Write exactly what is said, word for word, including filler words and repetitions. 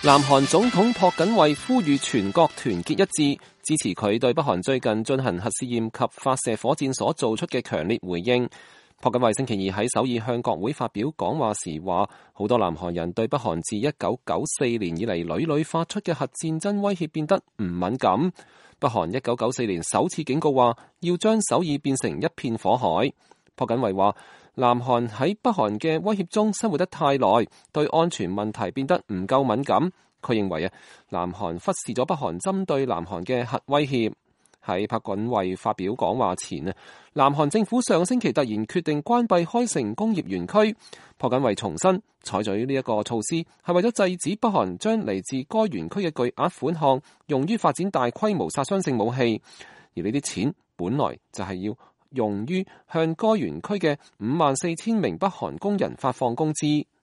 南韓總統朴槿惠呼籲全國團結一致，支持佢對北韓最近進行核試驗及發射火箭所做出嘅強烈回應。朴槿惠星期二喺首爾向國會發表講話時話，好多南韓人對北韓自一九九四年以嚟屢屢發出嘅核戰爭威脅變得唔敏感。北韓一九九四年首次警告話要將首爾變成一片火海。朴槿惠話，南韓喺北韓嘅威脅中生活得太耐，對安全問題變得唔夠敏感。佢認為啊，南韓忽視咗北韓針對南韓嘅核威脅。喺朴槿惠發表講話前啊，南韓政府上星期突然決定關閉開城工業園區。朴槿惠重申，採取呢一個措施係為咗制止北韓將嚟自該園區嘅巨額款項用於發展大規模殺傷性武器，而呢啲錢本來就係要用於向該園區嘅五萬四千名北韓工人發放工資。